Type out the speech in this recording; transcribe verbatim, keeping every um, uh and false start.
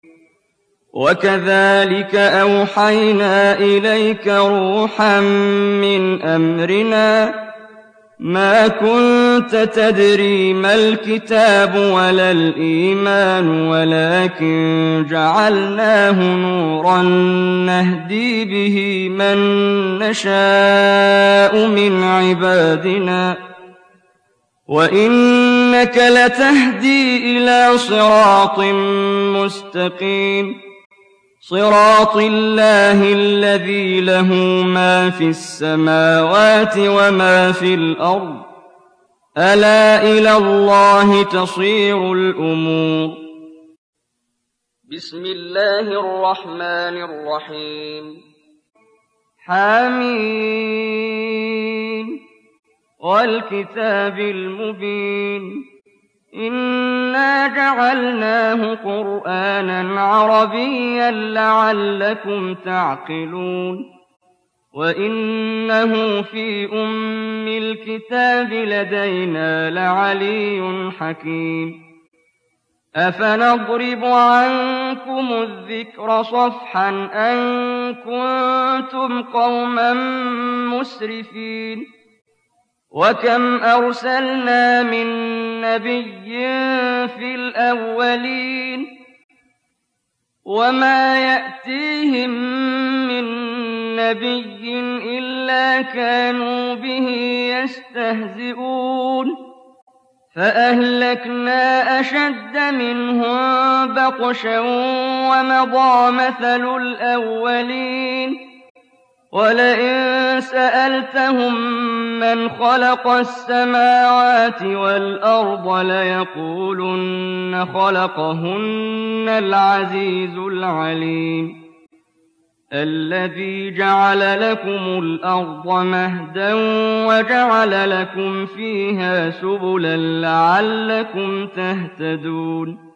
وَكَذَٰلِكَ أَوْحَيْنَا إِلَيْكَ رُوحًا مِّنْ أَمْرِنَا مَا كُنتَ تَدْرِي مَا الْكِتَابُ وَلَا الْإِيمَانُ وَلَٰكِن جَعَلْنَاهُ نُورًا نَّهْدِي بِهِ مَن نَّشَاءُ مِنْ عِبَادِنَا ۚ وَإِنَّكَ لَتَهْدِي إِلَىٰ صِرَاطٍ مُّسْتَقِيمٍ صِرَاطِ اللَّهِ الَّذِي لَهُ مَا فِي السَّمَاوَاتِ وَمَا فِي الْأَرْضِ ۗ أَلَا إِلَى اللَّهِ تَصِيرُ الْأُمُورُ. بسم الله الرحمن الرحيم. حم والكتاب المبين إنا جعلناه قرآنا عربيا لعلكم تعقلون وإنه في أم الكتاب لدينا لعلي حكيم أفنضرب عنكم الذكر صفحا أن كنتم قوما مسرفين وكم أرسلنا من نبي في الأولين وما يأتيهم من نبي إلا كانوا به يستهزئون فأهلكنا أشد منهم بطشا ومضى مثل الأولين وَلَئِن سَأَلْتَهُم مَّنْ خَلَقَ السَّمَاوَاتِ وَالْأَرْضَ لَيَقُولُنَّ خَلَقَهُنَّ الْعَزِيزُ الْعَلِيمُ الَّذِي جَعَلَ لَكُمُ الْأَرْضَ مَهْدًا وَجَعَلَ لَكُمْ فِيهَا سُبُلًا لَّعَلَّكُمْ تَهْتَدُونَ